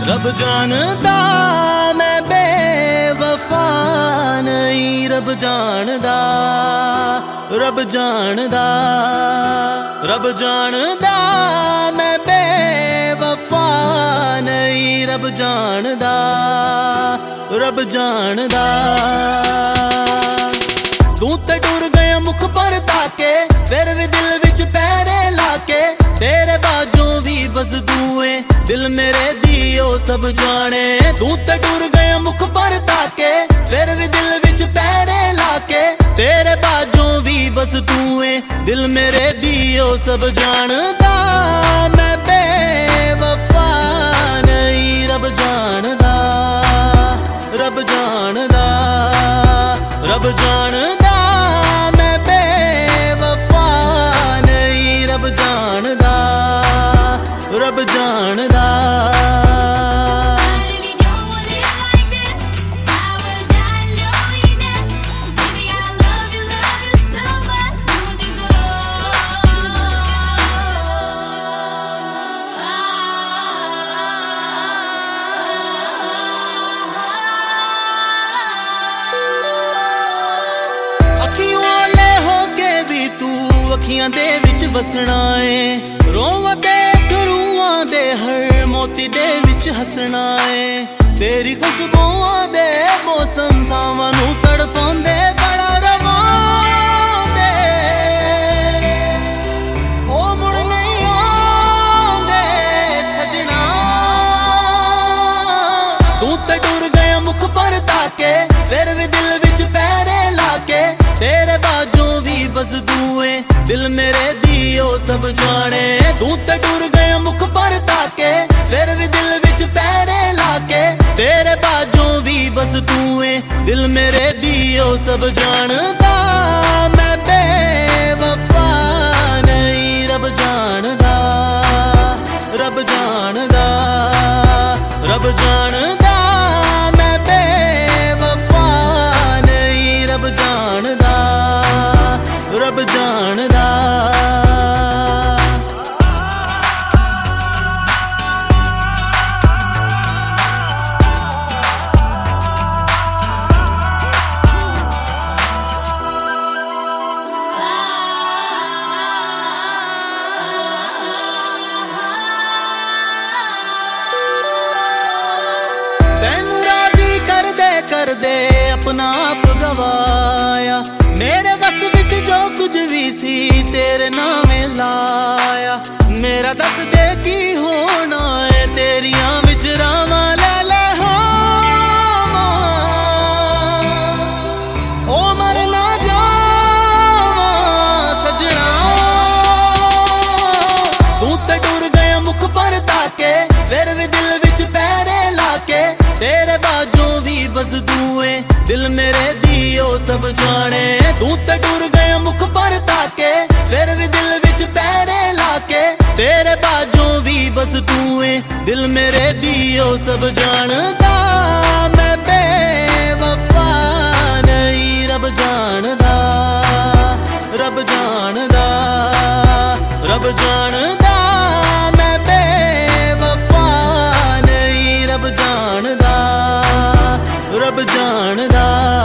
रब जानदा मैं बेवफा नहीं, रब जानदा, रब जानदा, रब जानदा मैं बेवफा नहीं, रब जानदा, रब जानदा। तू ते टुर गया मुख पर ताके, फिर भी दिल विच पैरे लाके, तेरे बाजों भी बस दुए दिल मेरे दियो सब जाने। तू ते टुर गया मुख पर ताके, फिर भी दिल विच पैरे लाके, तेरे बाजों भी बस दुए दिल मेरे दियो सब जानदा मैं बेवफा नहीं, रब जानदा, रब जानदा, रब जानदा मैं बेवफा नहीं, रब जानदा, रब जानदा। अखियां दे विच वसना है, रोवां ते करूआं दे हर मोती दे विच हसना है। तेरी खुशबुआं दे मौसम सावां नू तड़फांदे बड़ा रवांदे, ओ मुड़ नहीं आंदे सजना। तू ते टुर गया मुख पर ताके, फिर भी दिल विच पैरे लाके, तेरे बाजों भी बस दुए दिल मेरे दियो सब जाने। तू ते टुर गया मुख पर ताके, फिर भी दिल विच पैरे लाके, तेरे बाजों भी बस तूए दिल मेरे दियो सब जानदा मैं बेवफा नहीं, रब जानदा, रब जानदा, रब जानदा मैं बेवफा नहीं, रब जानदा, रब जानदा। तैनू राजी कर दे अपना आप गवाया, मेरे बस विच जो कुछ भी सी तेरे नामे लाया। मेरा दस दे की होना है तेरियां विच रावां ले ले हावां, ओ मर ना जावां सजना। तू ते टुर गया मुख पर ताके, फिर भी दिल विच पैरे लाके, तेरे बाजों भी बस दुए दिल मेरे दियो सब जाने। तू ते टुर गया मुख पर ताके, फिर भी दिल विच पैरे लाके, तेरे बाजों भी बस दुए दिल मेरे दियो सब जानदा मैं बेवफा नहीं, रब जानदा, रब जानदा, रब जानदा मैं बेवफा नहीं, रब जानदा, रब जानदा।